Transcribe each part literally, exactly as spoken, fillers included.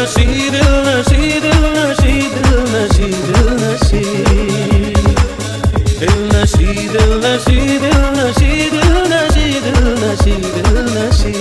नशी दिल नशी दिल नशी दिल नशी दिल नशी दिल नशी दिल नशी दिल नशी दिल नशी दिल नशी दिल नशी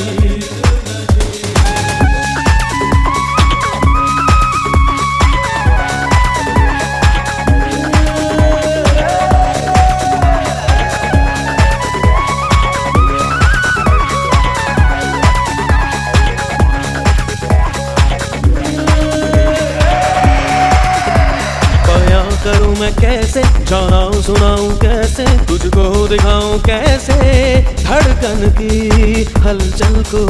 करूं मैं कैसे, जानाऊं सुनाऊं कैसे, तुझको दिखाऊं कैसे धड़कन की हलचल को।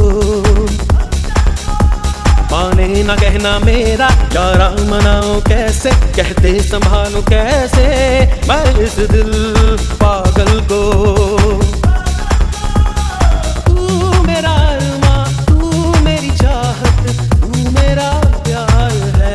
माने ना कहना मेरा यारा, मनाऊं कैसे, कहते संभालूं कैसे मैं इस दिल पागल को। तू मेरा अरमां, तू मेरी चाहत, तू मेरा प्यार है।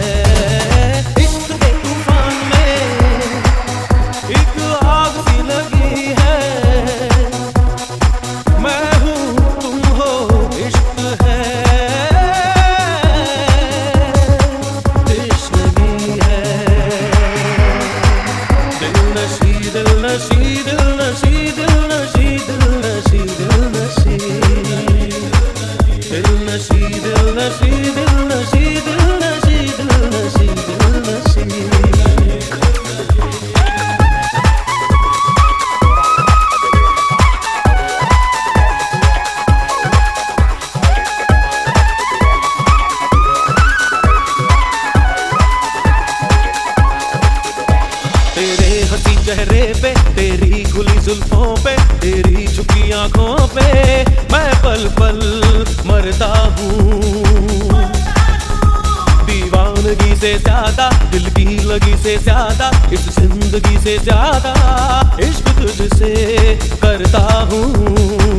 नशी दिल नशी दिल नशी दिल नशी दिल नशी दिल नशी दिल नशी दिल नशी दिल नशी दिल नशी दिल नशी। तेरे हंसी चेहरे पे, तेरी खुली जुल्फों पे, तेरी झुकी आंखों पे मैं पल पल मरता हूँ। दीवानगी से ज्यादा, दिल की लगी से ज्यादा, इस जिंदगी से ज्यादा इश्क तुझसे करता हूँ।